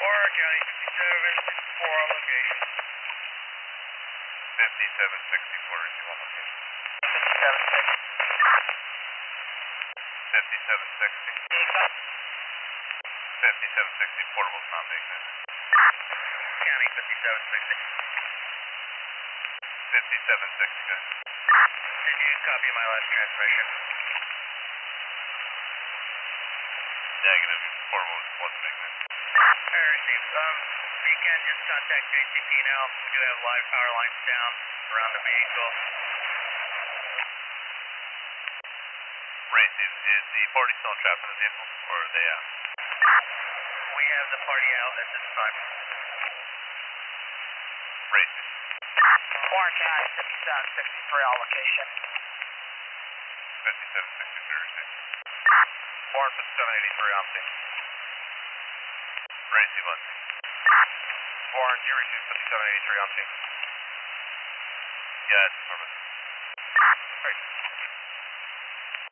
Warren County 57, 4 on location. 5764, receive on location. 5760. 5760, portable's not making it. County 5760. 5760, good. Did you copy my last transmission? Negative, portable wasn't making it. I received. If you can, just contact JCP now. We do have live power lines down around the vehicle. Racing, is the party still trapped in the vehicle, or are they out? We have the party out at this time. Racing. Warren County 5763 on location. 5763, receive. Warren 5783 on scene. Racing, on scene. Warren, you received 5783 on scene. Yeah, it's affirmative. Great.